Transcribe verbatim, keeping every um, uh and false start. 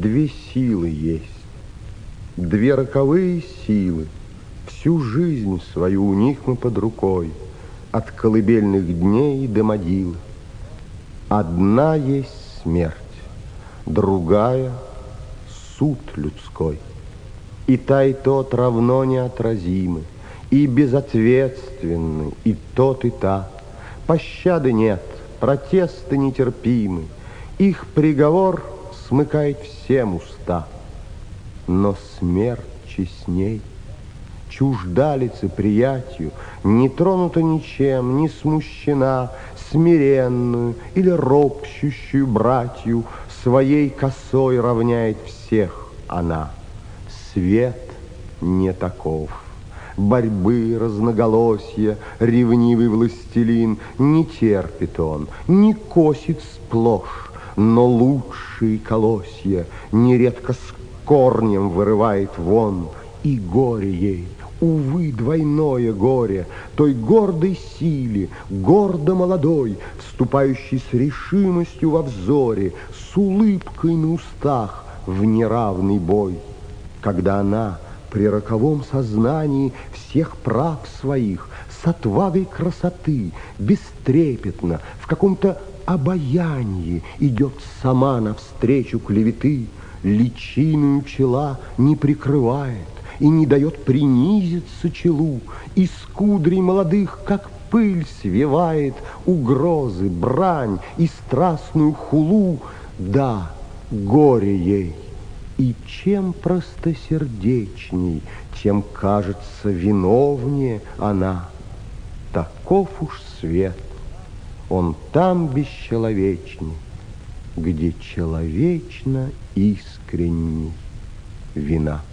две силы есть, две роковые силы. Всю жизнь свою у них мы под рукой, от колыбельных дней до могилы. Одна есть смерть, другая — суд людской. И та, и тот равно неотразимы, и безответственны, и тот, и та. Пощады нет, протесты нетерпимы, их приговор смыкает всем уста. Но смерть честней, чужда лицеприятию, не тронута ничем, не смущена, смиренную или ропщущую братью своей косой равняет всех она. Свет не таков. Борьбы, разноголосья, ревнивый властелин, не терпит он, не косит сплошь, но лучшие колосья нередко с корнем вырывает вон. И горе ей, увы, двойное горе, той гордой силе, гордо молодой, вступающей с решимостью во взоре, с улыбкой на устах в неравный бой. Когда она при роковом сознании всех прав своих с отвагой красоты, бестрепетно, в каком-то обаянии идет сама навстречу клеветы, личиною чела не прикрывает и не дает принизиться челу, из кудрей молодых, как пыль, свивает угрозы, брань и страстную хулу. Да, горе ей, и чем простосердечней, тем, кажется, виновнее она. Таков уж свет, он там бесчеловечней, где человечно искренней вина.